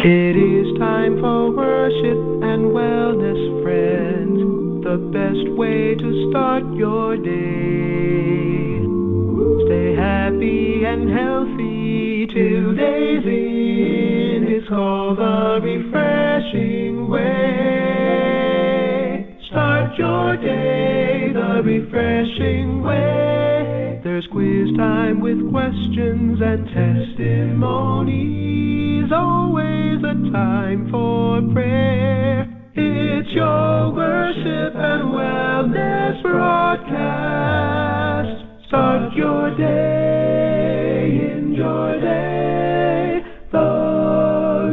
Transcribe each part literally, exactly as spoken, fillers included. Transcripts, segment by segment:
It is time for worship and wellness, friends. The best way to start your day. Stay happy and healthy till day's end. It's called the refreshing way. Start your day the refreshing way. There's quiz time with questions and testimonies. Always a time for prayer. It's your worship and wellness broadcast. Start your day, enjoy day, the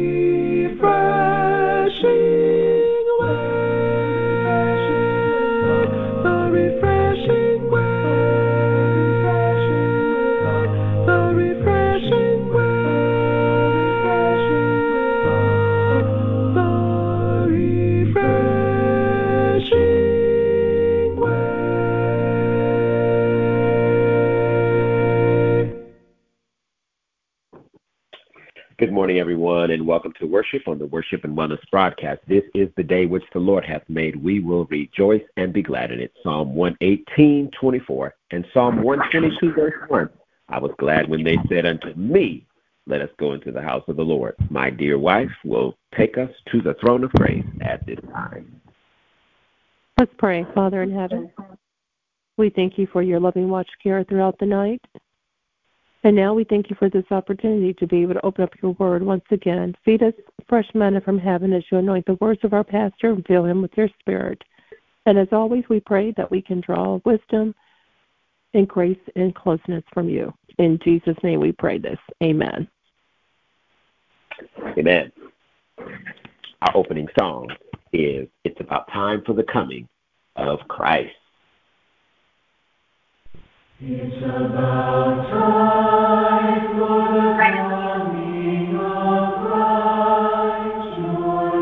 refreshing way, the refreshing way, the refreshing way, the refreshing way. Good morning, everyone, and welcome to worship on the Worship and Wellness broadcast. This is the day which the Lord hath made. We will rejoice and be glad in it. Psalm one eighteen, twenty-four, and Psalm one twenty-two, verse one. I was glad when they said unto me, let us go into the house of the Lord. My dear wife will take us to the throne of grace at this time. Let's pray. Father in heaven, we thank you for your loving watch care throughout the night. And now we thank you for this opportunity to be able to open up your word once again. Feed us fresh manna from heaven as you anoint the words of our pastor and fill him with your spirit. And as always, we pray that we can draw wisdom and grace and closeness from you. In Jesus' name we pray this. Amen. Amen. Our opening song is It's About Time for the Coming of Christ. It's about time for the coming of Christ, your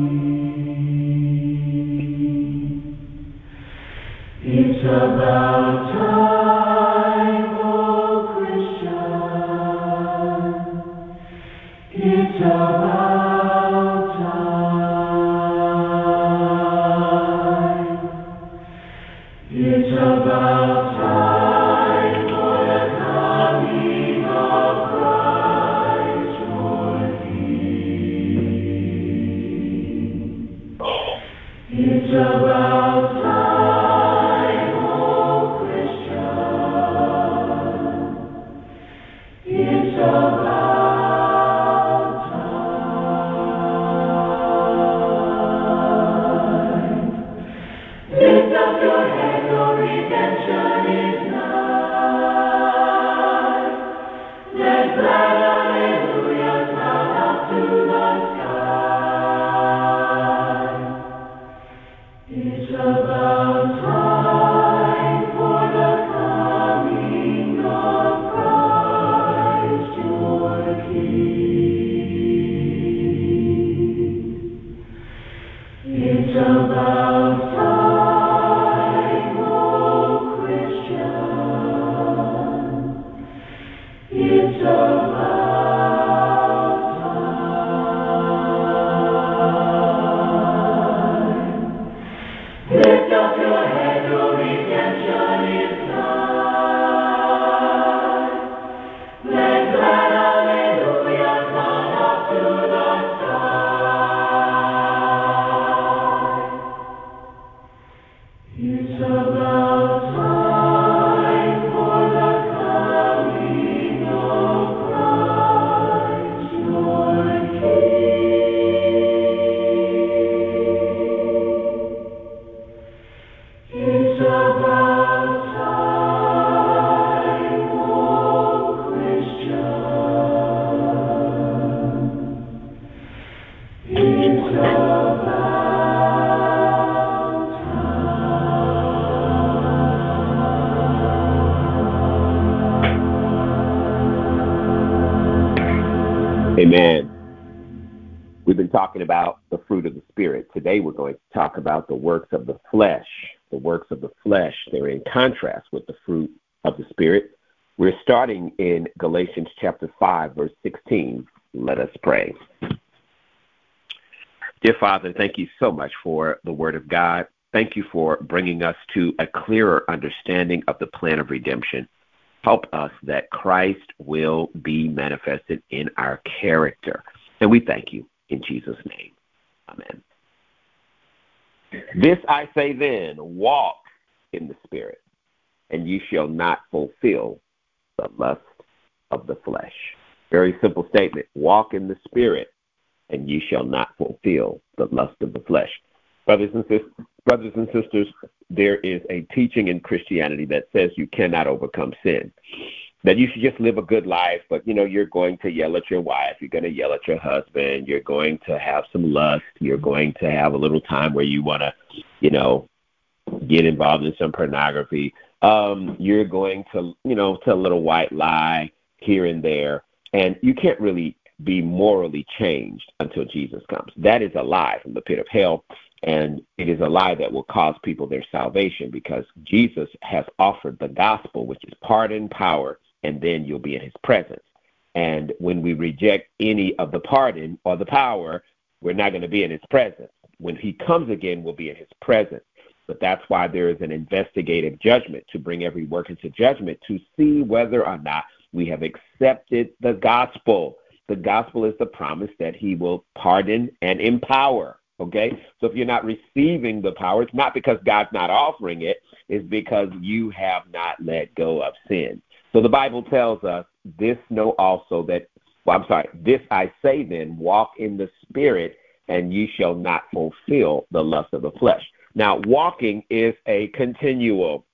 King. It's about time, oh Christian. It's about time. It's about time. It's about time, oh Christian. It's about time. Lift up your head, your redemption is nigh. Let glad hallelujahs mount up to the sky. It's about time for the coming of Christ, your King. It's about time, oh Christian. It's about time. Lift up your head, your redemption is nigh. Let glad hallelujahs mount up to the sky. It's about time for the coming of Christ, your King. It's about time, oh Christian. It's about time. Amen. We've been talking about the fruit of the Spirit. Today we're going to talk about the works of the flesh. The works of the flesh, they're in contrast with the fruit of the Spirit. We're starting in Galatians chapter five, verse sixteen. Let us pray. Dear Father, thank you so much for the Word of God. Thank you for bringing us to a clearer understanding of the plan of redemption. Help us that Christ will be manifested in our character. And we thank you in Jesus' name. Amen. This I say then, walk in the Spirit, and you shall not fulfill the lust of the flesh. Very simple statement. Walk in the Spirit, and you shall not fulfill the lust of the flesh. Brothers and sisters, brothers and sisters, there is a teaching in Christianity that says you cannot overcome sin, that you should just live a good life, but, you know, you're going to yell at your wife, you're going to yell at your husband, you're going to have some lust, you're going to have a little time where you want to, you know, get involved in some pornography. Um, you're going to, you know, tell a little white lie here and there, and you can't really be morally changed until Jesus comes. That is a lie from the pit of hell, and it is a lie that will cost people their salvation, because Jesus has offered the gospel, which is pardon, power, and then you'll be in his presence. And when we reject any of the pardon or the power, we're not going to be in his presence. When he comes again, we'll be in his presence. But that's why there is an investigative judgment to bring every work into judgment to see whether or not we have accepted the gospel. The gospel is the promise that he will pardon and empower, okay? So if you're not receiving the power, it's not because God's not offering it. It's because you have not let go of sin. So the Bible tells us, this know also that, well, I'm sorry, this I say then, walk in the Spirit, and ye shall not fulfill the lust of the flesh. Now, walking is a continual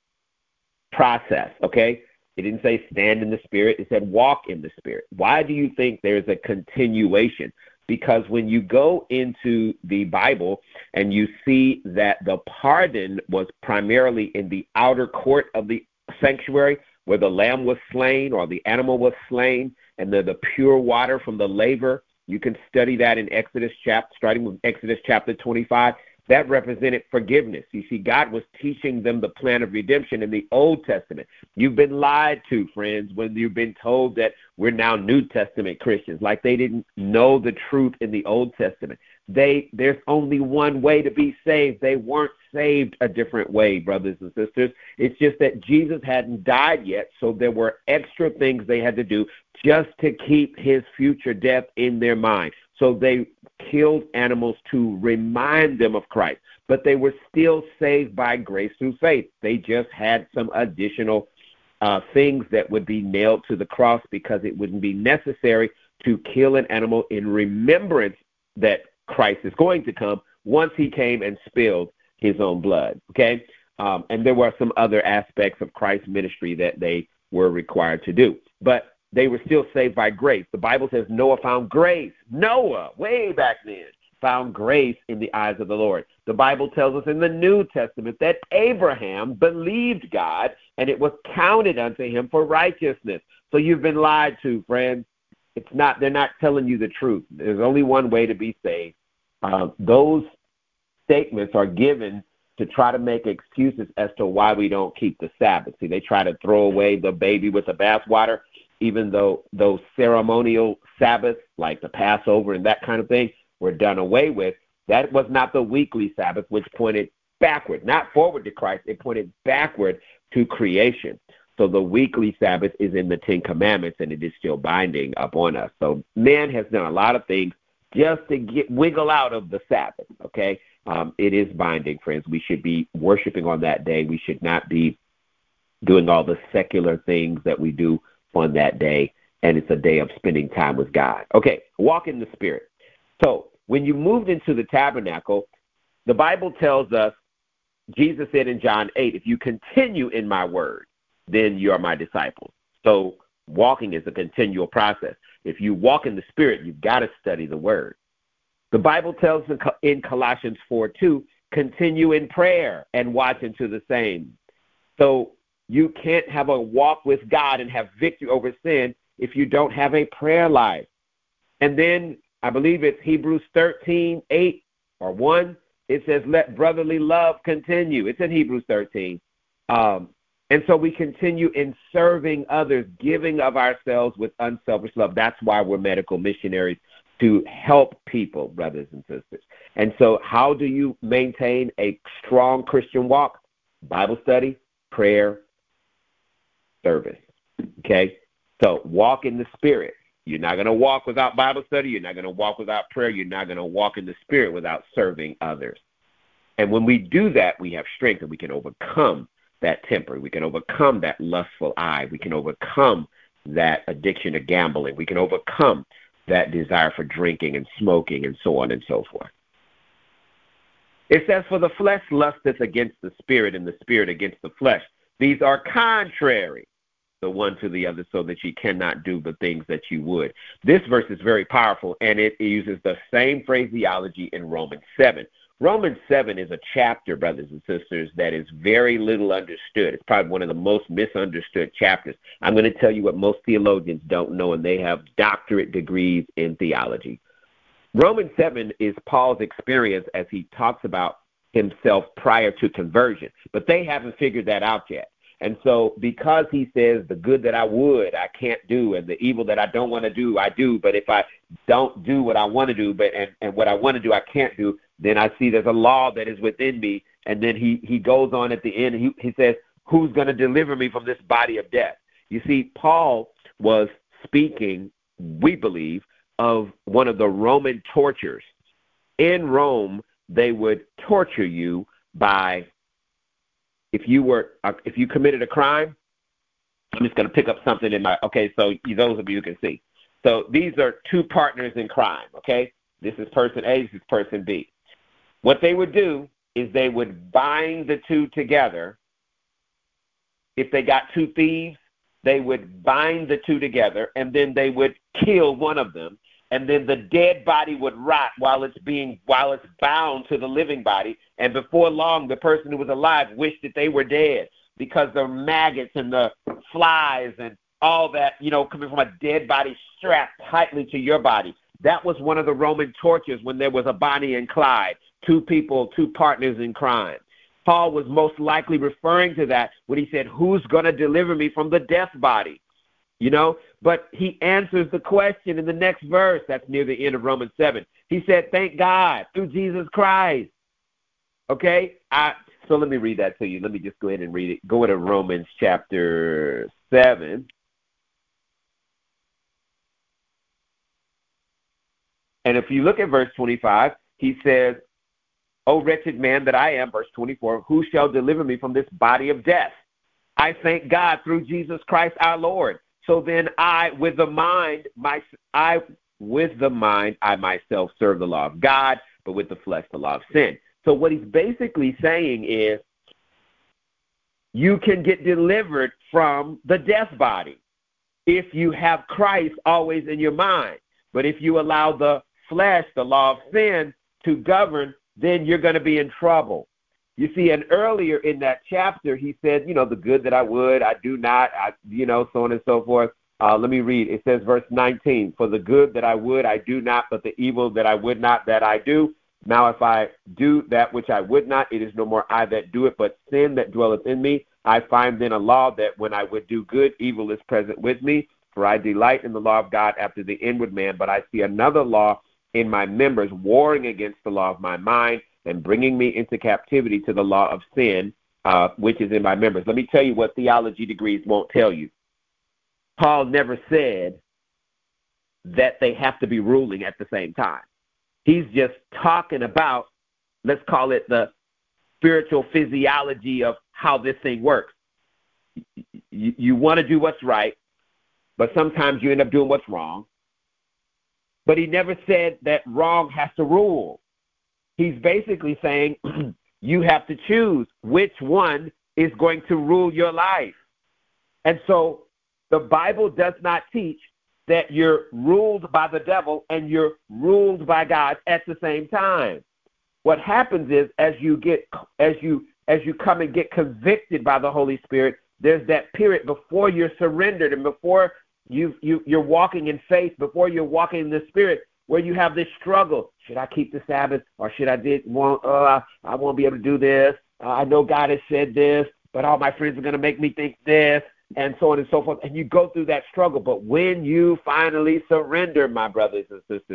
process, okay? It didn't say stand in the Spirit. It said walk in the Spirit. Why do you think there's a continuation? Because when you go into the Bible and you see that the pardon was primarily in the outer court of the sanctuary, where the lamb was slain or the animal was slain, and the, the pure water from the laver, you can study that in Exodus chapter, starting with Exodus chapter twenty-five. That represented forgiveness. You see, God was teaching them the plan of redemption in the Old Testament. You've been lied to, friends, when you've been told that we're now New Testament Christians, like they didn't know the truth in the Old Testament. They, there's only one way to be saved. They weren't saved a different way, brothers and sisters. It's just that Jesus hadn't died yet, so there were extra things they had to do just to keep his future death in their mind. So they killed animals to remind them of Christ, but they were still saved by grace through faith. They just had some additional uh, things that would be nailed to the cross, because it wouldn't be necessary to kill an animal in remembrance that Christ is going to come once he came and spilled his own blood, okay? Um, and there were some other aspects of Christ's ministry that they were required to do. But they were still saved by grace. The Bible says Noah found grace. Noah, way back then, found grace in the eyes of the Lord. The Bible tells us in the New Testament that Abraham believed God, and it was counted unto him for righteousness. So you've been lied to, friends. It's not, they're not telling you the truth. There's only one way to be saved. Uh, those statements are given to try to make excuses as to why we don't keep the Sabbath. See, they try to throw away the baby with the bathwater, even though those ceremonial Sabbaths, like the Passover and that kind of thing, were done away with. That was not the weekly Sabbath, which pointed backward, not forward to Christ. It pointed backward to creation. So the weekly Sabbath is in the Ten Commandments, and it is still binding upon us. So man has done a lot of things just to get wiggle out of the Sabbath, okay? Um, it is binding, friends. We should be worshiping on that day. We should not be doing all the secular things that we do on that day, and it's a day of spending time with God. Okay, walk in the Spirit. So when you moved into the tabernacle, the Bible tells us, Jesus said in John eight, if you continue in my word, then you are my disciples. So walking is a continual process. If you walk in the Spirit, you've got to study the word. The Bible tells in Colossians four two, continue in prayer and watch into the same. So you can't have a walk with God and have victory over sin if you don't have a prayer life. And then I believe it's Hebrews thirteen eight or one. It says, let brotherly love continue. It's in Hebrews thirteen. Um, and so we continue in serving others, giving of ourselves with unselfish love. That's why we're medical missionaries. to help people, brothers and sisters. And so how do you maintain a strong Christian walk? Bible study, prayer, service. Okay? So walk in the Spirit. You're not going to walk without Bible study. You're not going to walk without prayer. You're not going to walk in the Spirit without serving others. And when we do that, we have strength and we can overcome that temper. We can overcome that lustful eye. We can overcome that addiction to gambling. We can overcome that desire for drinking and smoking and so on and so forth. It says, for the flesh lusteth against the spirit, and the spirit against the flesh. These are contrary the one to the other, so that you cannot do the things that you would. This verse is very powerful, and it uses the same phraseology in Romans seven. Romans seven is a chapter, brothers and sisters, that is very little understood. It's probably one of the most misunderstood chapters. I'm going to tell you what most theologians don't know, and they have doctorate degrees in theology. Romans seven is Paul's experience as he talks about himself prior to conversion, but they haven't figured that out yet. And so because he says the good that I would, I can't do, and the evil that I don't want to do, I do, but if I don't do what I want to do, but and, and what I want to do, I can't do, then I see there's a law that is within me. And then he, he goes on at the end, and he, he says, who's going to deliver me from this body of death? You see, Paul was speaking, we believe, of one of the Roman tortures. In Rome, they would torture you by, if you were, uh, if you committed a crime, I'm just going to pick up something in my, okay, so those of you who can see. So these are two partners in crime, okay? This is person A, this is person B. What they would do is they would bind the two together. If they got two thieves, they would bind the two together, and then they would kill one of them, and then the dead body would rot while it's being while it's bound to the living body. And before long, the person who was alive wished that they were dead, because the maggots and the flies and all that, you know, coming from a dead body strapped tightly to your body. That was one of the Roman tortures when there was a Bonnie and Clyde, two people, two partners in crime. Paul was most likely referring to that when he said, who's going to deliver me from the death body? You know, but he answers the question in the next verse. That's near the end of Romans seven. He said, thank God through Jesus Christ. Okay, I, so let me read that to you. Let me just go ahead and read it. Go to Romans chapter seven. And if you look at verse twenty-five, he says, O wretched man that I am, verse twenty-four, who shall deliver me from this body of death? I thank God through Jesus Christ our Lord. So then I, with the mind, my, I, with the mind, I myself serve the law of God, but with the flesh, the law of sin. So what he's basically saying is, you can get delivered from the death body if you have Christ always in your mind. But if you allow the flesh, the law of sin, to govern, then you're going to be in trouble. You see, and earlier in that chapter, he said, you know, the good that I would, I do not, I, you know, so on and so forth. Uh, let me read. It says, verse nineteen, for the good that I would, I do not, but the evil that I would not, that I do. Now if I do that which I would not, it is no more I that do it, but sin that dwelleth in me. I find then a law that when I would do good, evil is present with me. For I delight in the law of God after the inward man, but I see another law in my members, warring against the law of my mind, and bringing me into captivity to the law of sin, uh, which is in my members. Let me tell you what theology degrees won't tell you. Paul never said that they have to be ruling at the same time. He's just talking about, let's call it the spiritual physiology of how this thing works. You, you want to do what's right, but sometimes you end up doing what's wrong. But he never said that wrong has to rule. He's basically saying you have to choose which one is going to rule your life. And so the Bible does not teach that you're ruled by the devil and you're ruled by God at the same time. What happens is as you get as you as you come and get convicted by the Holy Spirit, there's that period before you're surrendered and before you you you're walking in faith, before you're walking in the Spirit, where you have this struggle. Should I keep the Sabbath, or should I did want? Uh, I won't be able to do this. Uh, I know God has said this, but all my friends are going to make me think this, and so on and so forth. And you go through that struggle. But when you finally surrender, my brothers and sisters,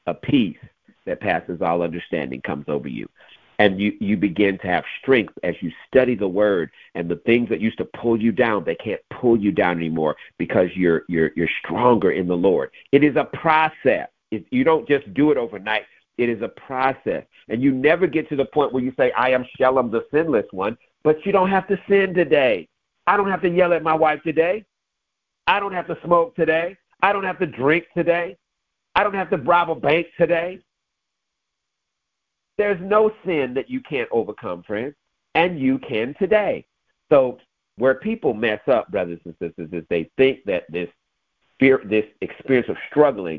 a peace that passes all understanding comes over you. And you, you begin to have strength as you study the word, and the things that used to pull you down, they can't pull you down anymore because you're you're you're stronger in the Lord. It is a process. It, you don't just do it overnight. It is a process. And you never get to the point where you say, I am Shalom, the sinless one, but you don't have to sin today. I don't have to yell at my wife today. I don't have to smoke today. I don't have to drink today. I don't have to rob a bank today. There's no sin that you can't overcome, friends, and you can today. So where people mess up, brothers and sisters, is they think that this fear, this experience of struggling,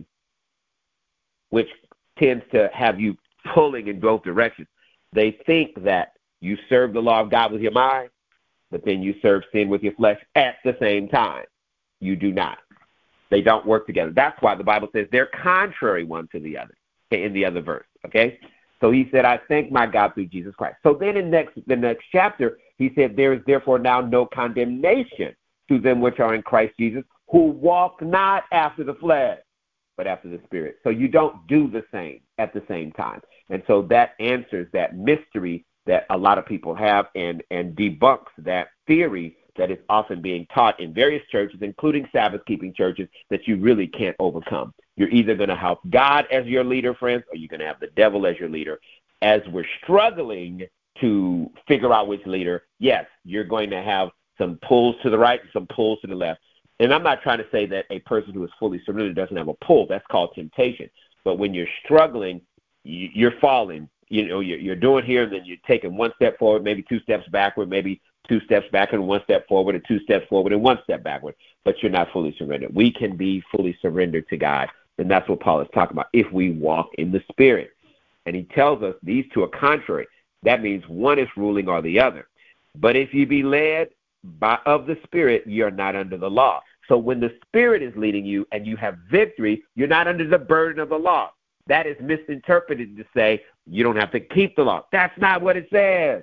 which tends to have you pulling in both directions, they think that you serve the law of God with your mind, but then you serve sin with your flesh at the same time. You do not. They don't work together. That's why the Bible says they're contrary one to the other in the other verse, okay? So he said, I thank my God through Jesus Christ. So then in next, the next chapter, he said, there is therefore now no condemnation to them which are in Christ Jesus, who walk not after the flesh, but after the Spirit. So you don't do the same at the same time. And so that answers that mystery that a lot of people have and, and debunks that theory that is often being taught in various churches, including Sabbath-keeping churches, that you really can't overcome. You're either going to have God as your leader, friends, or you're going to have the devil as your leader. As we're struggling to figure out which leader, yes, you're going to have some pulls to the right and some pulls to the left. And I'm not trying to say that a person who is fully surrendered doesn't have a pull. That's called temptation. But when you're struggling, you're falling. You know, you're doing here, and then you're taking one step forward, maybe two steps backward, maybe two steps back and one step forward, and two steps forward and one step backward. But you're not fully surrendered. We can be fully surrendered to God, and that's what Paul is talking about, if we walk in the Spirit. And he tells us these two are contrary. That means one is ruling or the other. But if you be led by of the Spirit, you're not under the law. So when the Spirit is leading you and you have victory, you're not under the burden of the law. That is misinterpreted to say you don't have to keep the law. That's not what it says.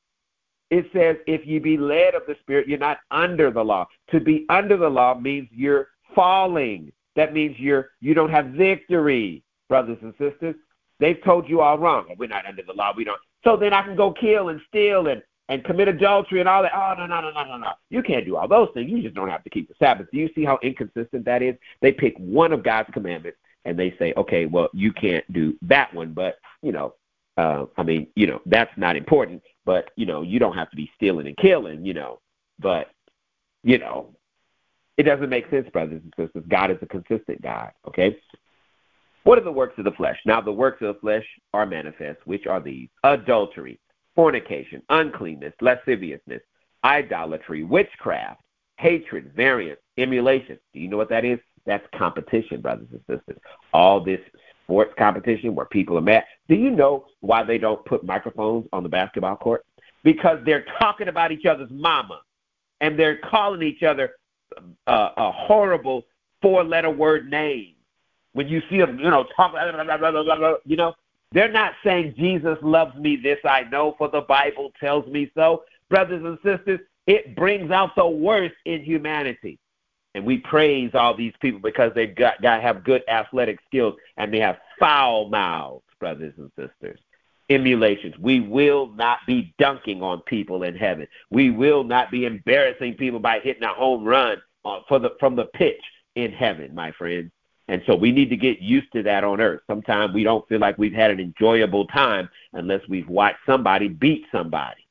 It says if you be led of the Spirit, you're not under the law. To be under the law means you're falling. That means you're you don't have victory, brothers and sisters. They've told you all wrong. We're not under the law. We don't. So then I can go kill and steal and, and commit adultery and all that. Oh, no, no, no, no, no, no. You can't do all those things. You just don't have to keep the Sabbath. Do you see how inconsistent that is? They pick one of God's commandments, and they say, okay, well, you can't do that one, but, you know, uh, I mean, you know, that's not important, but, you know, you don't have to be stealing and killing, you know, but, you know, it doesn't make sense, brothers and sisters. God is a consistent God, okay? What are the works of the flesh? Now, the works of the flesh are manifest, which are these: adultery, fornication, uncleanness, lasciviousness, idolatry, witchcraft, hatred, variance, emulation. Do you know what that is? That's competition, brothers and sisters. All this sports competition where people are mad. Do you know why they don't put microphones on the basketball court? Because they're talking about each other's mama, and they're calling each other uh, a horrible four-letter word name. When you see them, you know, talk, blah, blah, blah, blah, blah, you know, they're not saying Jesus loves me, this I know, for the Bible tells me so. Brothers and sisters, it brings out the worst in humanity. And we praise all these people because they've got, got have good athletic skills, and they have foul mouths, brothers and sisters. Emulations. We will not be dunking on people in heaven. We will not be embarrassing people by hitting a home run for the, from the pitch in heaven, my friends. And so we need to get used to that on earth. Sometimes we don't feel like we've had an enjoyable time unless we've watched somebody beat somebody.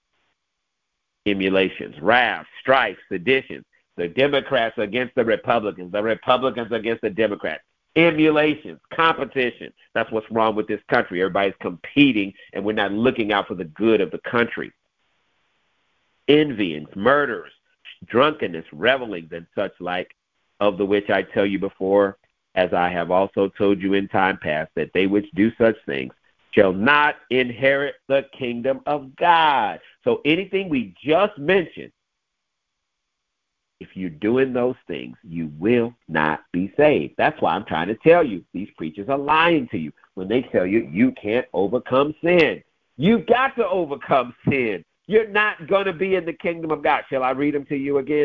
Emulations, wrath, strife, seditions. The Democrats against the Republicans, the Republicans against the Democrats. Emulations, competition. That's what's wrong with this country. Everybody's competing, and we're not looking out for the good of the country. Envyings, murders, drunkenness, revelings, and such like, of the which I tell you before, as I have also told you in time past, that they which do such things shall not inherit the kingdom of God. So anything we just mentioned, if you're doing those things, you will not be saved. That's why I'm trying to tell you, these preachers are lying to you when they tell you you can't overcome sin. You've got to overcome sin. You're not going to be in the kingdom of God. Shall I read them to you again?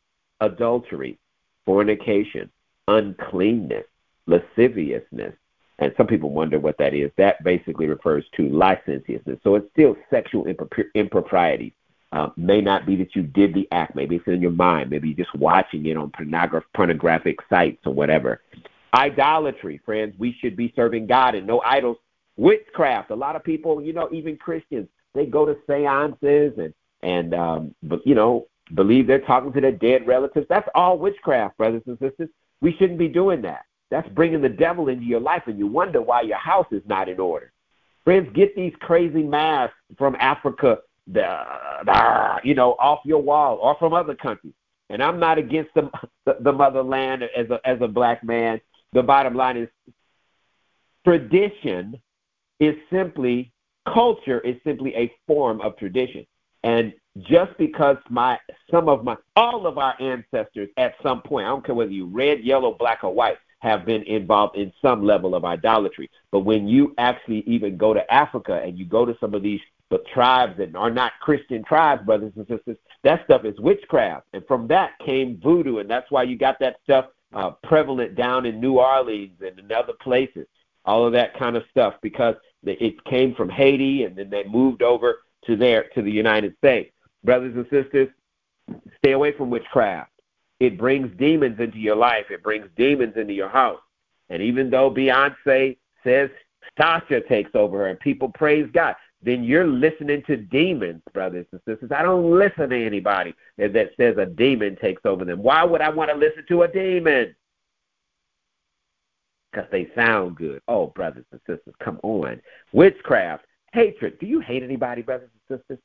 Adultery, fornication, uncleanness, lasciviousness, And some people wonder what that is. That basically refers to licentiousness. So it's still sexual impropri- impropriety. Uh, may not be that you did the act. Maybe it's in your mind. Maybe you're just watching it on pornogra- pornographic sites or whatever. Idolatry, friends. We should be serving God and no idols. Witchcraft. A lot of people, you know, even Christians, they go to seances and, and um, but, you know, believe they're talking to their dead relatives. That's all witchcraft, brothers and sisters. We shouldn't be doing that. That's bringing the devil into your life, and you wonder why your house is not in order. Friends, get these crazy masks from Africa, the, the, you know, off your wall, or from other countries. And I'm not against the, the, the motherland as a, as a black man. The bottom line is tradition is simply, culture is simply a form of tradition. And just because my, some of my, all of our ancestors at some point, I don't care whether you're red, yellow, black, or white, have been involved in some level of idolatry. But when you actually even go to Africa and you go to some of these the tribes that are not Christian tribes, brothers and sisters, that stuff is witchcraft. And from that came voodoo, and that's why you got that stuff uh, prevalent down in New Orleans and in other places, all of that kind of stuff, because it came from Haiti and then they moved over to there, to the United States. Brothers and sisters, stay away from witchcraft. It brings demons into your life. It brings demons into your house. And even though Beyonce says Sasha takes over her and people praise God, then you're listening to demons, brothers and sisters. I don't listen to anybody that says a demon takes over them. Why would I want to listen to a demon? Because they sound good. Oh, brothers and sisters, come on. Witchcraft, hatred. Do you hate anybody, brothers and sisters?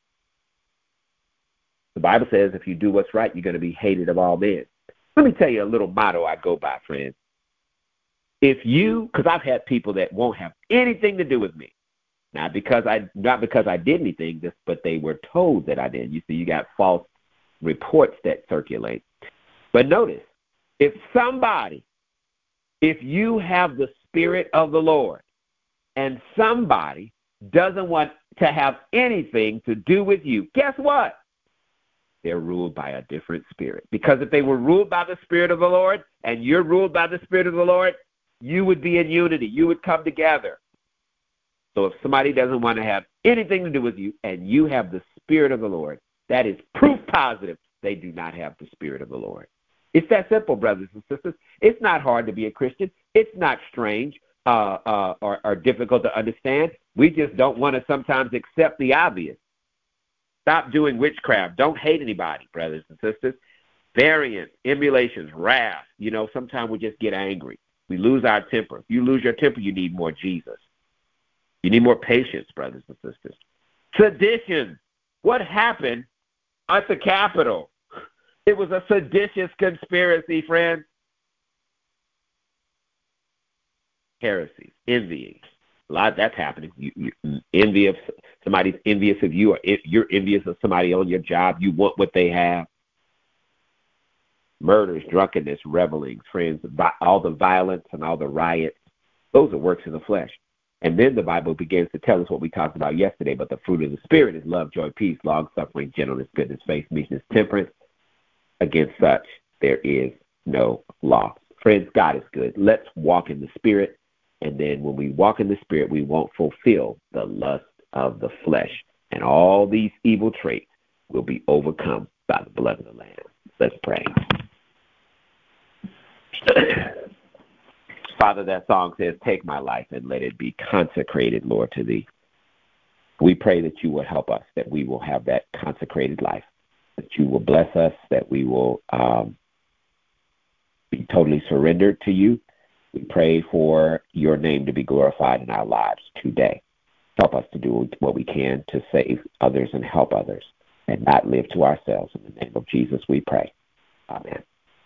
The Bible says if you do what's right, you're going to be hated of all men. Let me tell you a little motto I go by, friends. If you, because I've had people that won't have anything to do with me, not because I not because I did anything, just but they were told that I did. You see, you got false reports that circulate. But notice, if somebody, if you have the Spirit of the Lord, and somebody doesn't want to have anything to do with you, guess what? They're ruled by a different spirit. Because if they were ruled by the Spirit of the Lord, and you're ruled by the Spirit of the Lord, you would be in unity. You would come together. So if somebody doesn't want to have anything to do with you, and you have the Spirit of the Lord, that is proof positive they do not have the Spirit of the Lord. It's that simple, brothers and sisters. It's not hard to be a Christian. It's not strange uh, uh, or, or difficult to understand. We just don't want to sometimes accept the obvious. Stop doing witchcraft. Don't hate anybody, brothers and sisters. Variance, emulations, wrath. You know, sometimes we just get angry. We lose our temper. If you lose your temper, you need more Jesus. You need more patience, brothers and sisters. Sedition. What happened at the Capitol? It was a seditious conspiracy, friends. Heresy, envying. A lot that's happening. You, you envy of somebody's envious of you, or if you're envious of somebody on your job. You want what they have. Murders, drunkenness, revelings, friends, all the violence and all the riots. Those are works of the flesh. And then the Bible begins to tell us what we talked about yesterday. But the fruit of the Spirit is love, joy, peace, long-suffering, gentleness, goodness, faith, meekness, temperance. Against such, there is no law. Friends, God is good. Let's walk in the Spirit. And then when we walk in the Spirit, we won't fulfill the lust of the flesh. And all these evil traits will be overcome by the blood of the Lamb. Let's pray. Father, that song says, take my life and let it be consecrated, Lord, to thee. We pray that you will help us, that we will have that consecrated life, that you will bless us, that we will um, be totally surrendered to you. We pray for your name to be glorified in our lives today. Help us to do what we can to save others and help others and not live to ourselves. In the name of Jesus, we pray. Amen.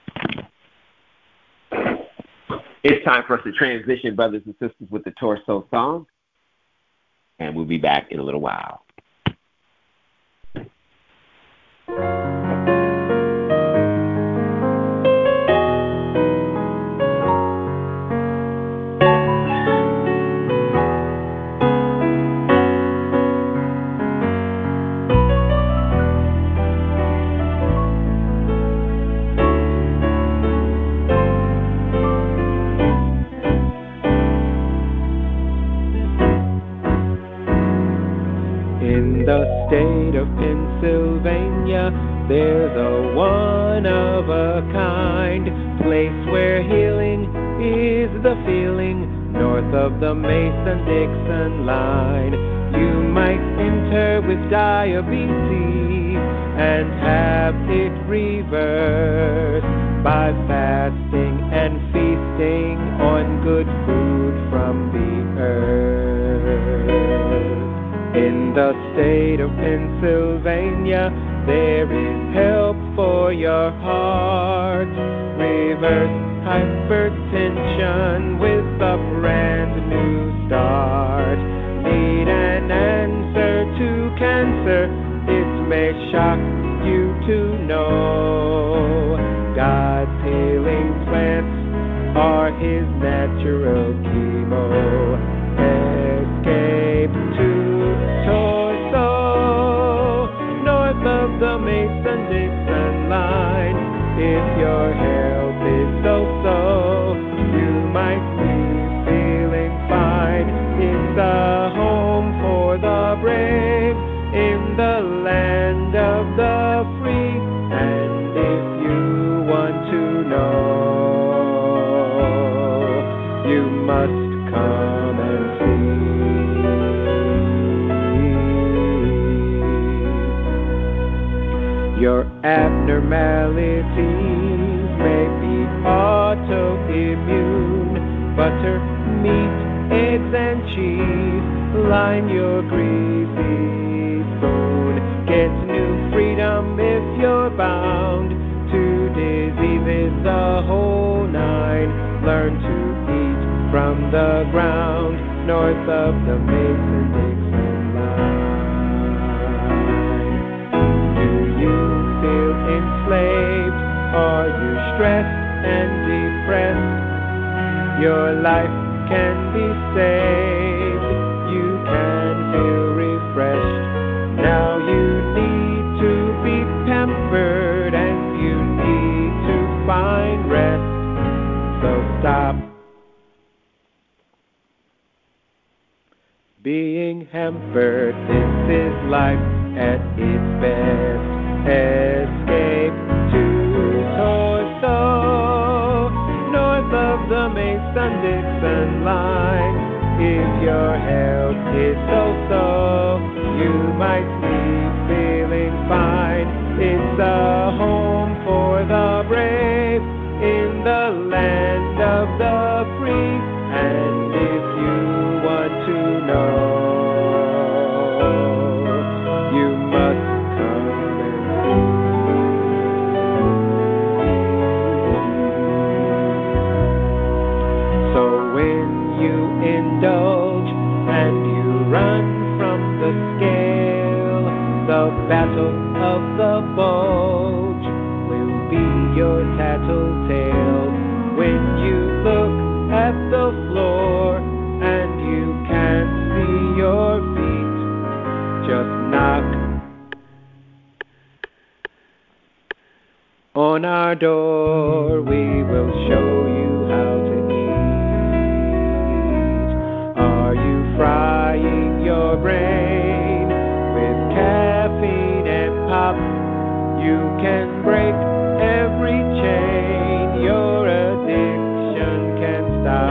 It's time for us to transition, brothers and sisters, with the Torso song, and we'll be back in a little while. of a kind, place where healing is the feeling, north of the Mason-Dixon line. You might enter with diabetes and have it reversed by fasting and feasting on good food from the earth. In the state of Pennsylvania, there is help for your heart. Reverse hypertension with a brand new start. Need an answer to cancer? It may shock you to know God's healing plants are His natural chemo. Escape to Torso, north of the Mason-Dixon line. If your health is so-so, you might be feeling fine. It's a home for the brave in the land of the free. And if you want to know, you must come and see. Your abnormalities may be autoimmune. Butter, meat, eggs, and cheese line your greasy spoon. Get new freedom if you're bound to diseases, the whole nine. Learn to eat from the ground, north of the Mason-Dixon line. Do you feel enslaved? Are you stressed and depressed? Your life can be saved. You can feel refreshed. Now you need to be pampered and you need to find rest. So stop being hampered. This is life at its best. Escape to Torso, north of the Mason-Dixon line. If your health is so-so, you might be feeling fine. It's a home for the brave in the land of the free. And if you want to know, you must come and see. So when you indulge and you run from the scale, the battle of the bulge will be your tattletale. When you look at the floor and you can't see your feet, just knock on our door. We will show you how to eat. Are you frying your brain with caffeine and pop? You can break every chain. Your addiction can stop.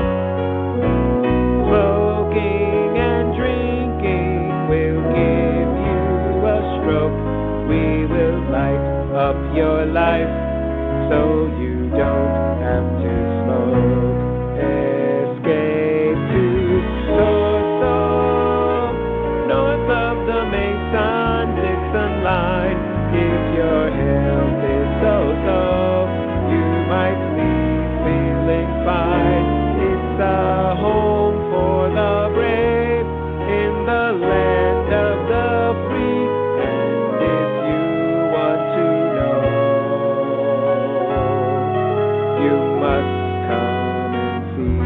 Smoking and drinking will give you a stroke. We will light up your life so you don't have to smoke. Escape to Torso, north of the Mason-Dixon line. If your health is so-so, you might be feeling fine. It's a home for the brave in the land of the free. And if you want to know, you must come and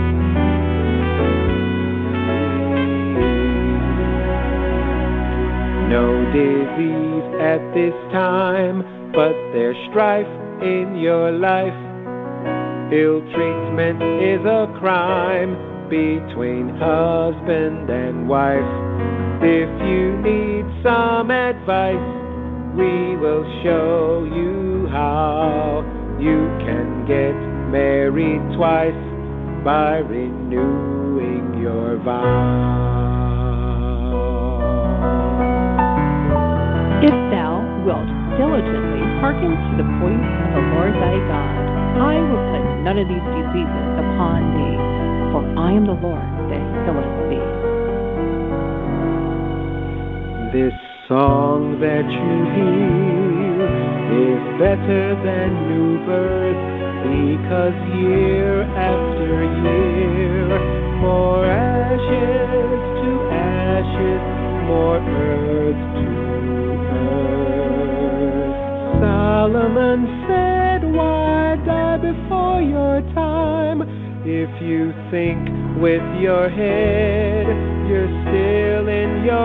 see. No disease at this time, but there's strife in your life. Ill treatment is a crime between husband and wife. If you need some advice, we will show you how. and get married twice by renewing your vow. If thou wilt diligently hearken to the voice of the Lord thy God, I will put none of these diseases upon thee, for I am the Lord that healeth thee. This song that you hear is better than new birth, because year after year, more ashes to ashes, more earth to earth. Solomon said, why die before your time? If you think with your head, you're still in your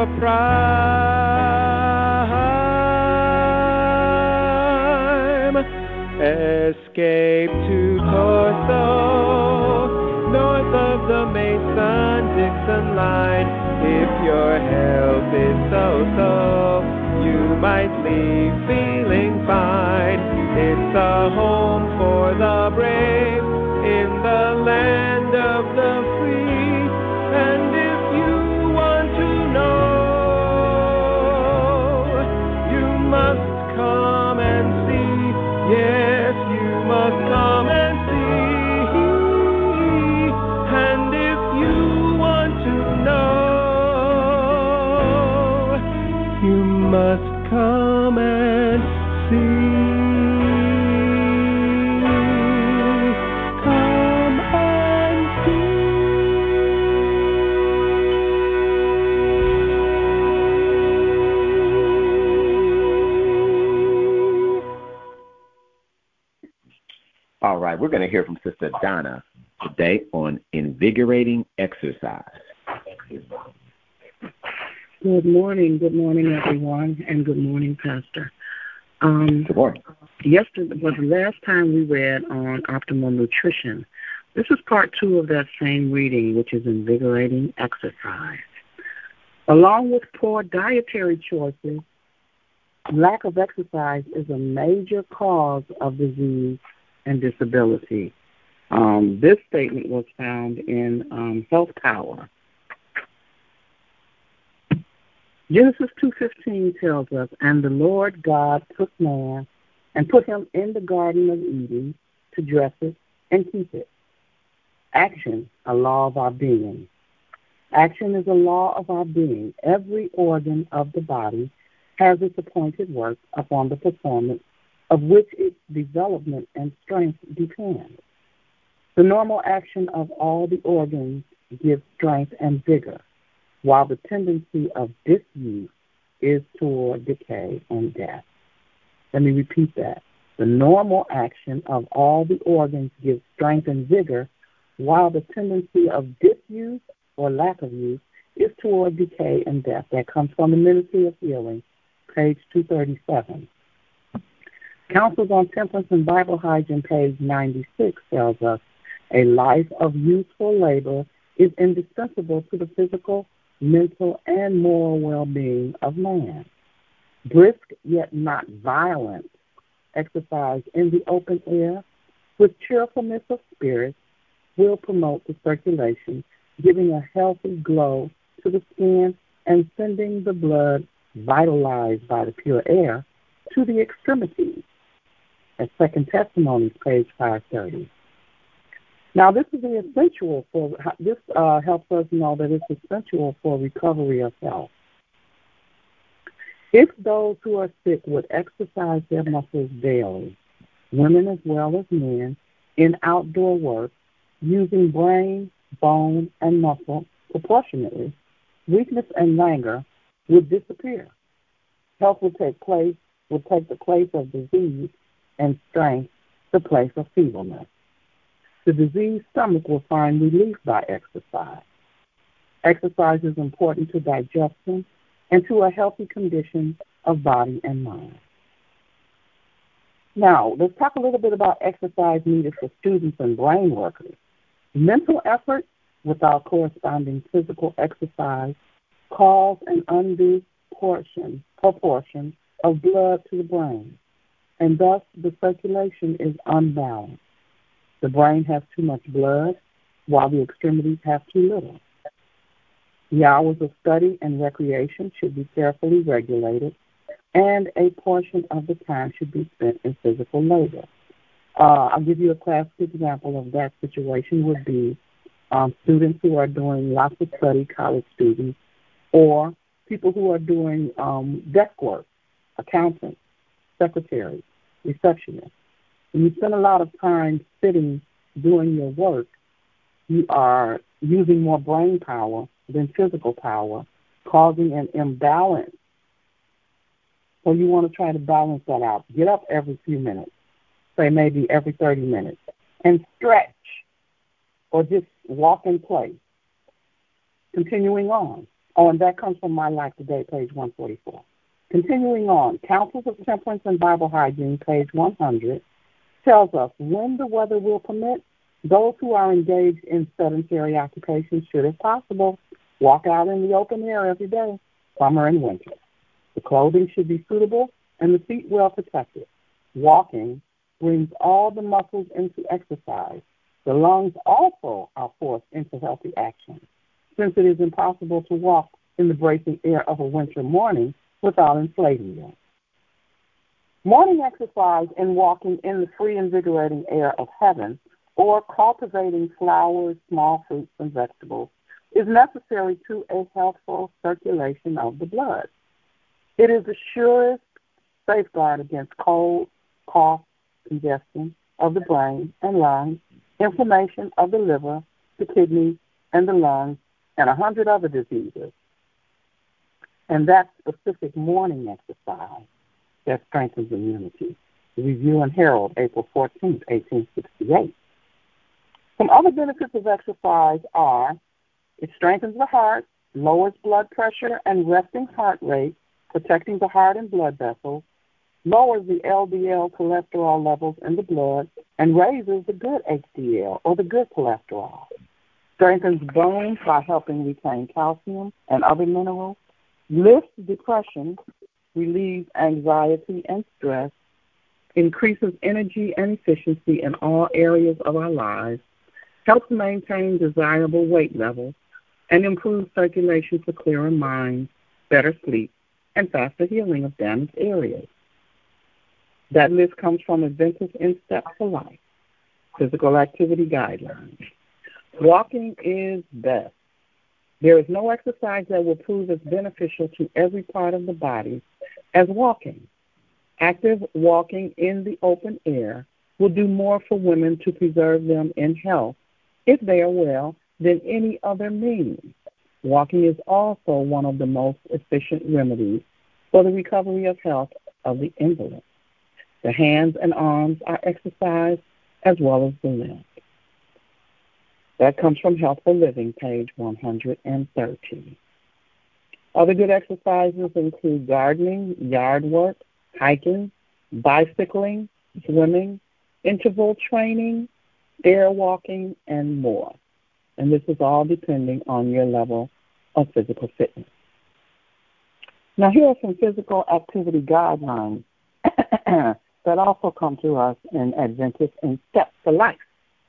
prime. Escape to Torso, north of the Mason-Dixon line. If your health is so-so, you might leave feeling fine. It's a home for the brave in the land of the free. And if you want to know, you must come and see. Yes, you must come and see. And if you want to know, you must come and see. Come and All right, we're going to hear from Sister Donna today on invigorating exercise. Good morning. Good morning, everyone, and good morning, Pastor. Um, Good morning. Yesterday was the last time we read on optimal nutrition. This is part two of that same reading, which is invigorating exercise. Along with poor dietary choices, lack of exercise is a major cause of disease and disability. Um, this statement was found in um, Health Power. Genesis two fifteen tells us, and the Lord God took man and put him in the Garden of Eden to dress it and keep it. Action, a law of our being. Action is a law of our being. Every organ of the body has its appointed work upon the performance of which its development and strength depend. The normal action of all the organs gives strength and vigor, while the tendency of disuse is toward decay and death. Let me repeat that. The normal action of all the organs gives strength and vigor, while the tendency of disuse or lack of use is toward decay and death. That comes from the Ministry of Healing, page two thirty-seven. Counsels on Temperance and Bible Hygiene, page ninety-six, tells us a life of useful labor is indispensable to the physical, mental, and moral well-being of man. Brisk yet not violent exercise in the open air with cheerfulness of spirit will promote the circulation, giving a healthy glow to the skin and sending the blood, vitalized by the pure air, to the extremities. At Second Testimonies, page five thirty. Now, this is essential for this uh, helps us know that it's essential for recovery of health. If those who are sick would exercise their muscles daily, women as well as men, in outdoor work, using brain, bone, and muscle proportionately, weakness and languor would disappear. Health would take place, would take the place of disease, and strength the place of feebleness. The diseased stomach will find relief by exercise. Exercise is important to digestion and to a healthy condition of body and mind. Now, let's talk a little bit about exercise needed for students and brain workers. Mental effort without corresponding physical exercise causes an undue portion, proportion of blood to the brain, and thus the circulation is unbalanced. The brain has too much blood, while the extremities have too little. The hours of study and recreation should be carefully regulated, and a portion of the time should be spent in physical labor. Uh, I'll give you a classic example of that situation would be um, students who are doing lots of study, college students, or people who are doing um, desk work, accountants, secretaries, receptionists. When you spend a lot of time sitting doing your work, you are using more brain power than physical power, causing an imbalance. So you want to try to balance that out. Get up every few minutes, say maybe every thirty minutes, and stretch or just walk in place. Continuing on. Oh, and that comes from My Life Today, page one forty-four. Continuing on, Counsels of Temperance and Bible Hygiene, page one hundred, tells us when the weather will permit, those who are engaged in sedentary occupations should, if possible, walk out in the open air every day, summer and winter. The clothing should be suitable and the feet well protected. Walking brings all the muscles into exercise. The lungs also are forced into healthy action, since it is impossible to walk in the bracing air of a winter morning without inflating them. Morning exercise and walking in the free, invigorating air of heaven, or cultivating flowers, small fruits, and vegetables, is necessary to a healthful circulation of the blood. It is the surest safeguard against cold, cough, congestion of the brain and lungs, inflammation of the liver, the kidneys, and the lungs, and a hundred other diseases. And that specific morning exercise that strengthens immunity. The Review and Herald, April fourteenth, eighteen sixty-eight. Some other benefits of exercise are it strengthens the heart, lowers blood pressure and resting heart rate, protecting the heart and blood vessels, lowers the L D L cholesterol levels in the blood, and raises the good H D L, or the good cholesterol. Strengthens bones by helping retain calcium and other minerals, lifts depression, relieves anxiety and stress, increases energy and efficiency in all areas of our lives, helps maintain desirable weight levels, and improves circulation for clearer minds, better sleep, and faster healing of damaged areas. That list comes from Adventist in Steps for Life, Physical Activity Guidelines. Walking is best. There is no exercise that will prove as beneficial to every part of the body as walking. Active walking in the open air will do more for women to preserve them in health, if they are well, than any other means. Walking is also one of the most efficient remedies for the recovery of health of the invalid. The hands and arms are exercised as well as the limbs. That comes from Healthful Living, page one hundred thirty. Other good exercises include gardening, yard work, hiking, bicycling, swimming, interval training, air walking, and more. And this is all depending on your level of physical fitness. Now, here are some physical activity guidelines that also come to us in Adventist in Steps for Life.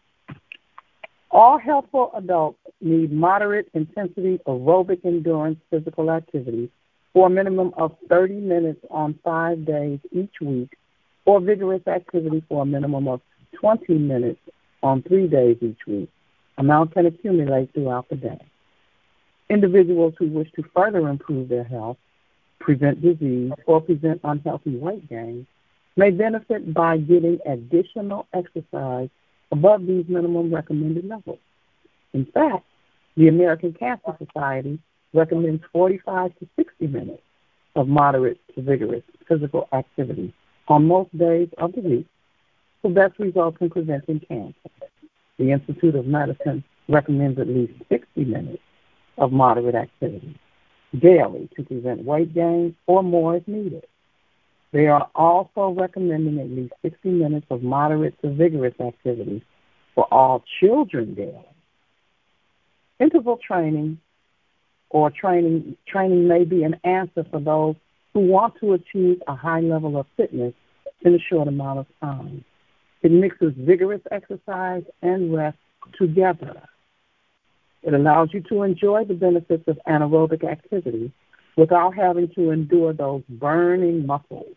All healthful adults need moderate intensity aerobic endurance physical activity for a minimum of thirty minutes on five days each week, or vigorous activity for a minimum of twenty minutes on three days each week. Amount can accumulate throughout the day. Individuals who wish to further improve their health, prevent disease, or prevent unhealthy weight gain may benefit by getting additional exercise above these minimum recommended levels. In fact, the American Cancer Society recommends forty-five to sixty minutes of moderate to vigorous physical activity on most days of the week for best results in preventing cancer. The Institute of Medicine recommends at least sixty minutes of moderate activity daily to prevent weight gain or more if needed. They are also recommending at least sixty minutes of moderate to vigorous activity for all children daily. Interval training or training training may be an answer for those who want to achieve a high level of fitness in a short amount of time. It mixes vigorous exercise and rest together. It allows you to enjoy the benefits of anaerobic activity without having to endure those burning muscles.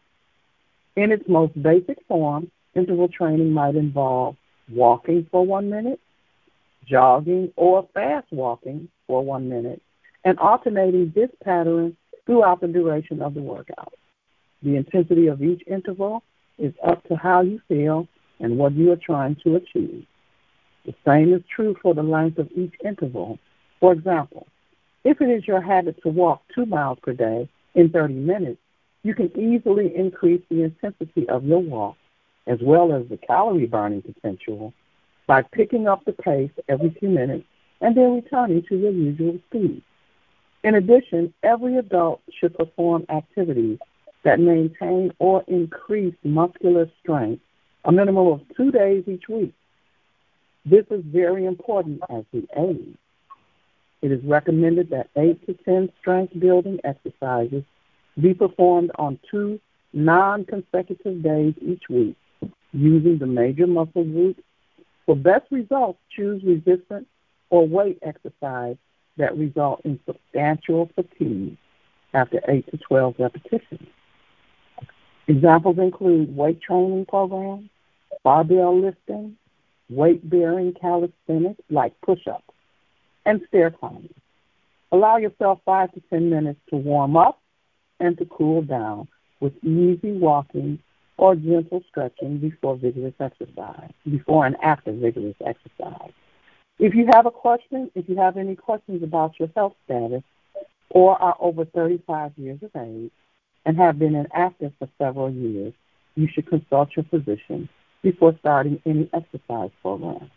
In its most basic form, interval training might involve walking for one minute, jogging or fast walking for one minute, and alternating this pattern throughout the duration of the workout. The intensity of each interval is up to how you feel and what you are trying to achieve. The same is true for the length of each interval. For example, if it is your habit to walk two miles per day in thirty minutes, you can easily increase the intensity of your walk as well as the calorie burning potential by picking up the pace every few minutes and then returning to your usual speed. In addition, every adult should perform activities that maintain or increase muscular strength a minimum of two days each week. This is very important as we age. It is recommended that eight to ten strength-building exercises be performed on two non-consecutive days each week using the major muscle groups. For best results, choose resistance or weight exercise that result in substantial fatigue after eight to twelve repetitions. Examples include weight training programs, barbell lifting, weight-bearing calisthenics like push-ups, and stair climbing. Allow yourself five to ten minutes to warm up and to cool down with easy walking or gentle stretching before vigorous exercise, before and after vigorous exercise. If you have a question, if you have any questions about your health status or are over thirty-five years of age and have been inactive for several years, you should consult your physician before starting any exercise program.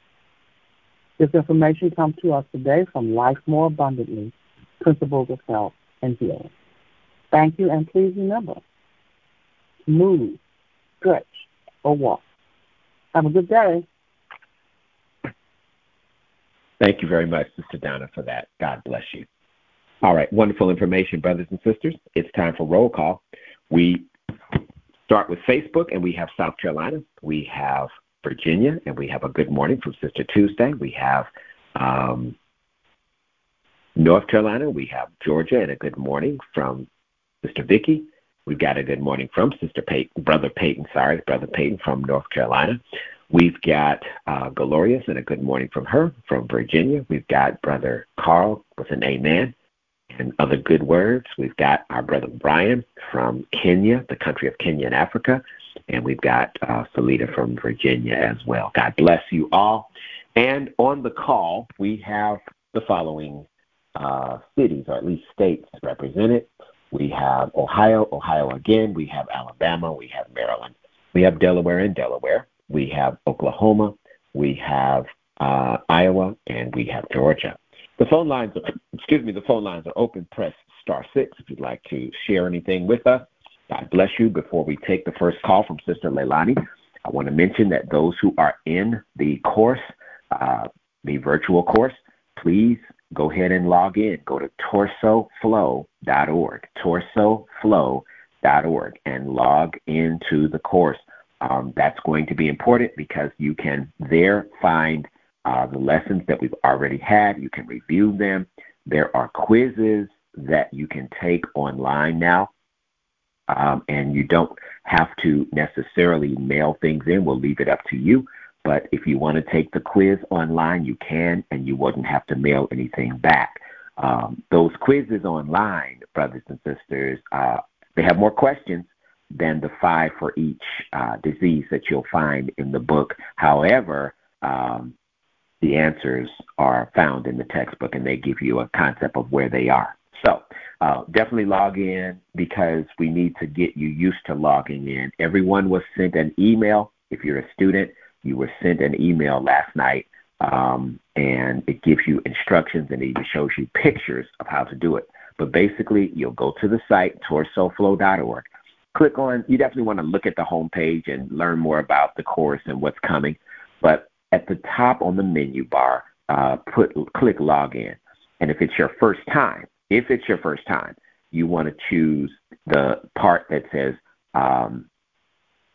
This information comes to us today from Life More Abundantly, Principles of Health and Healing. Thank you, and please remember, move, stretch, or walk. Have a good day. Thank you very much, Sister Donna, for that. God bless you. All right, wonderful information, brothers and sisters. It's time for roll call. We start with Facebook, and we have South Carolina. We have Virginia, and we have a good morning from Sister Tuesday. We have um, North Carolina. We have Georgia, and a good morning from Sister Vicky. We've got a good morning from Sister Peyton, Brother Peyton, sorry, Brother Peyton from North Carolina. We've got uh, Glorious, and a good morning from her, from Virginia. We've got Brother Carl with an amen and other good words. We've got our Brother Brian from Kenya, the country of Kenya in Africa. And we've got uh, Salita from Virginia as well. God bless you all. And on the call, we have the following uh, cities, or at least states, represented. We have Ohio, Ohio again. We have Alabama. We have Maryland. We have Delaware and Delaware. We have Oklahoma. We have uh, Iowa, and we have Georgia. The phone lines are, excuse me, the phone lines are open. Press star six if you'd like to share anything with us. God bless you. Before we take the first call from Sister Leilani, I want to mention that those who are in the course, uh, the virtual course, please go ahead and log in. Go to torso flow dot org, torso flow dot org, and log into the course. Um, that's going to be important because you can there find uh, the lessons that we've already had. You can review them. There are quizzes that you can take online now. Um, and you don't have to necessarily mail things in. We'll leave it up to you. But if you want to take the quiz online, you can, and you wouldn't have to mail anything back. Um, those quizzes online, brothers and sisters, uh, they have more questions than the five for each uh, disease that you'll find in the book. However, um, the answers are found in the textbook, and they give you a concept of where they are. So uh, definitely log in because we need to get you used to logging in. Everyone was sent an email. If you're a student, you were sent an email last night, um, and it gives you instructions and it even shows you pictures of how to do it. But basically, you'll go to the site, torso flow dot org. Click on, you definitely want to look at the homepage and learn more about the course and what's coming. But at the top on the menu bar, uh, put click login. And if it's your first time, If it's your first time, you want to choose the part that says um,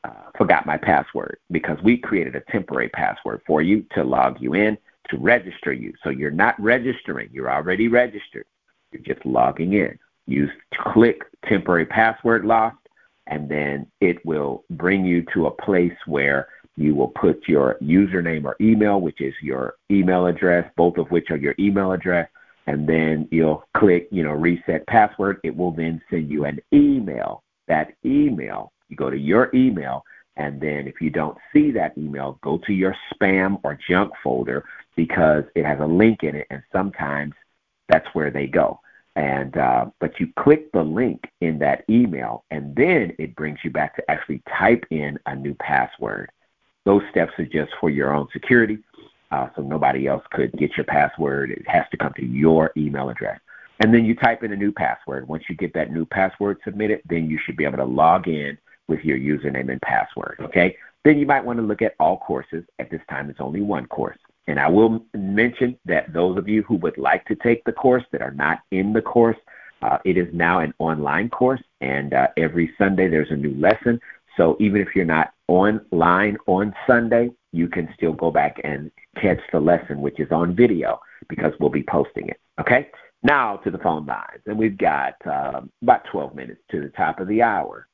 uh, forgot my password, because we created a temporary password for you to log you in, to register you. So you're not registering. You're already registered. You're just logging in. You click temporary password lost, and then it will bring you to a place where you will put your username or email, which is your email address, both of which are your email address, and then you'll click, you know, reset password. It will then send you an email. That email, you go to your email, and then if you don't see that email, go to your spam or junk folder, because it has a link in it, and sometimes that's where they go. And uh, but you click the link in that email, and then it brings you back to actually type in a new password. Those steps are just for your own security, uh, so nobody else could get your password. It has to come to your email address. And then you type in a new password. Once you get that new password submitted, then you should be able to log in with your username and password, okay? Then you might want to look at all courses. At this time, it's only one course. And I will mention that those of you who would like to take the course that are not in the course, uh, it is now an online course, and uh, every Sunday there's a new lesson. So even if you're not online on Sunday, you can still go back and catch the lesson, which is on video, because we'll be posting it, okay? Now to the phone lines, and we've got uh, about twelve minutes to the top of the hour.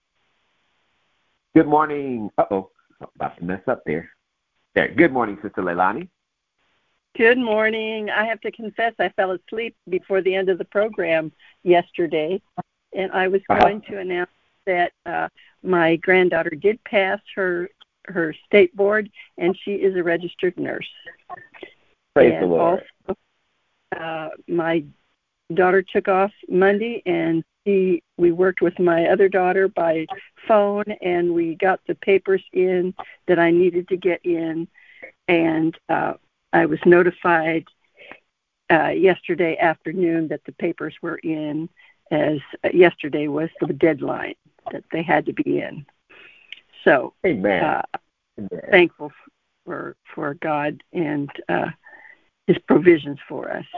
Good morning. Uh-oh, about to mess up there. There. Good morning, Sister Leilani. Good morning. I have to confess I fell asleep before the end of the program yesterday, and I was Uh-huh. going to announce that uh, my granddaughter did pass her her state board, and she is a registered nurse. Praise and the Lord. Also, uh, my daughter took off Monday, and she, we worked with my other daughter by phone, and we got the papers in that I needed to get in, and uh, I was notified uh, yesterday afternoon that the papers were in, as uh, yesterday was the deadline that they had to be in. So, Amen. uh, Amen. thankful for for God and uh, His provisions for us.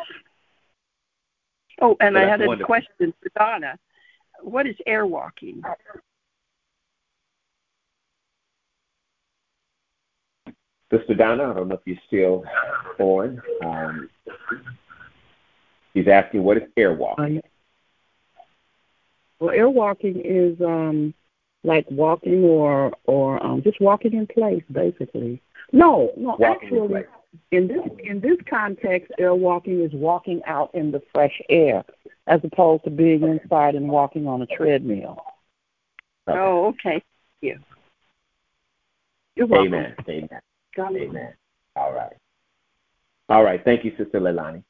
Oh, and Well, I had that's a wonderful. question for Donna. What is airwalking? Sister Donna, I don't know if you're still on. Um, she's asking, what is airwalking? Uh, well, airwalking is um, like walking or or um, just walking in place, basically. No, no, Walking in actually, place. in this in this context, airwalking is walking out in the fresh air, as opposed to being inside and walking on a treadmill. Okay. Oh, okay. Thank you. You're welcome. Amen. Amen. Got it. Amen. All right. All right. Thank you, Sister Leilani.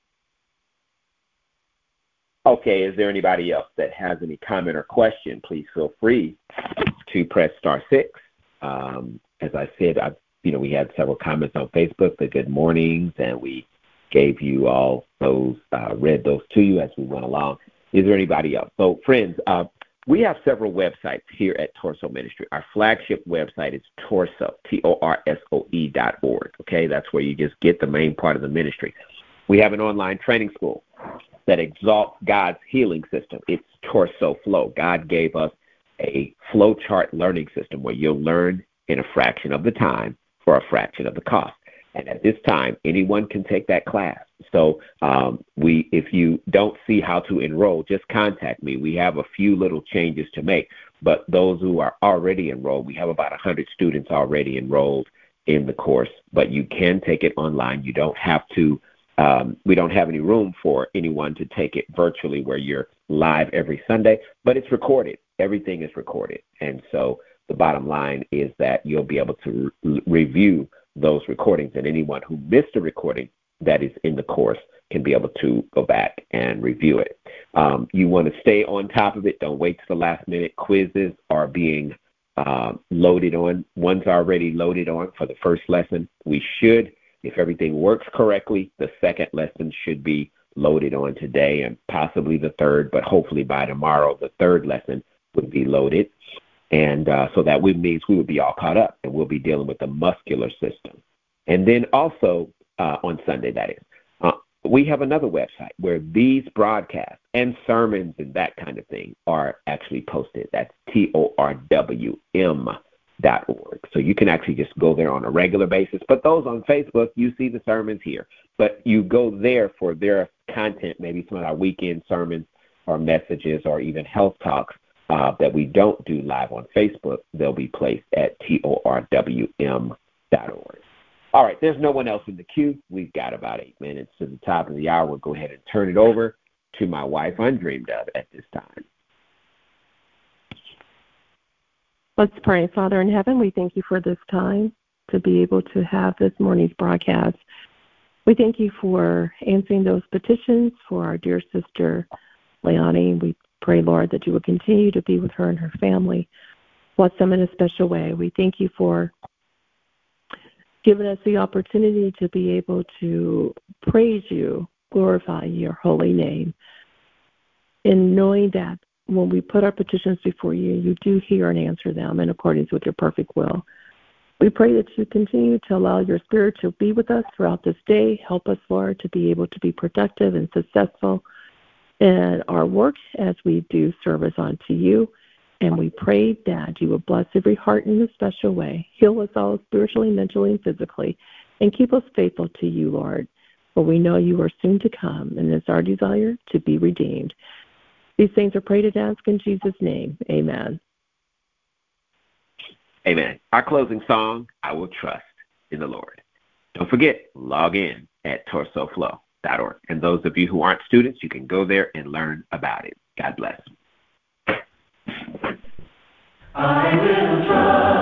Okay, is there anybody else that has any comment or question? Please feel free to press star six. Um, as I said, I, you know, we had several comments on Facebook, the good mornings, and we gave you all those, uh, read those to you as we went along. Is there anybody else? So, friends, uh, we have several websites here at Torso Ministry. Our flagship website is Torso, T O R S O E dot org. Okay, that's where you just get the main part of the ministry. We have an online training school that exalts God's healing system. It's Torso Flow. God gave us a flow chart learning system where you'll learn in a fraction of the time for a fraction of the cost. And at this time, anyone can take that class. So um, we, if you don't see how to enroll, just contact me. We have a few little changes to make. But those who are already enrolled, we have about one hundred students already enrolled in the course. But you can take it online. You don't have to. Um, we don't have any room for anyone to take it virtually where you're live every Sunday, but it's recorded. Everything is recorded. And so the bottom line is that you'll be able to re- review those recordings, and anyone who missed a recording that is in the course can be able to go back and review it. Um, you want to stay on top of it. Don't wait to the last minute. Quizzes are being uh, loaded on. One's already loaded on for the first lesson. We should, if everything works correctly, the second lesson should be loaded on today and possibly the third, but hopefully by tomorrow the third lesson would be loaded. And uh, so that would means we would be all caught up, and we'll be dealing with the muscular system. And then also uh, on Sunday, that is, uh, we have another website where these broadcasts and sermons and that kind of thing are actually posted. That's T O R W M dot org. So you can actually just go there on a regular basis. But those on Facebook, you see the sermons here. But you go there for their content, maybe some of our weekend sermons or messages or even health talks uh, that we don't do live on Facebook. They'll be placed at torwm dot org. All right, there's no one else in the queue. We've got about eight minutes to the top of the hour. We'll go ahead and turn it over to my wife, Undreamed Of, at this time. Let's pray. Father in heaven, we thank you for this time to be able to have this morning's broadcast. We thank you for answering those petitions for our dear sister, Leonie. We pray, Lord, that you will continue to be with her and her family. Bless them in a special way. We thank you for giving us the opportunity to be able to praise you, glorify your holy name, and knowing that when we put our petitions before you, you do hear and answer them in accordance with your perfect will. We pray that you continue to allow your Spirit to be with us throughout this day. Help us, Lord, to be able to be productive and successful in our work as we do service unto you. And we pray that you will bless every heart in a special way. Heal us all spiritually, mentally, and physically, and keep us faithful to you, Lord. For we know you are soon to come, and it's our desire to be redeemed. These things are prayed and asked in Jesus' name. Amen. Amen. Our closing song, I Will Trust in the Lord. Don't forget, log in at torso flow dot org. And those of you who aren't students, you can go there and learn about it. God bless. I will trust.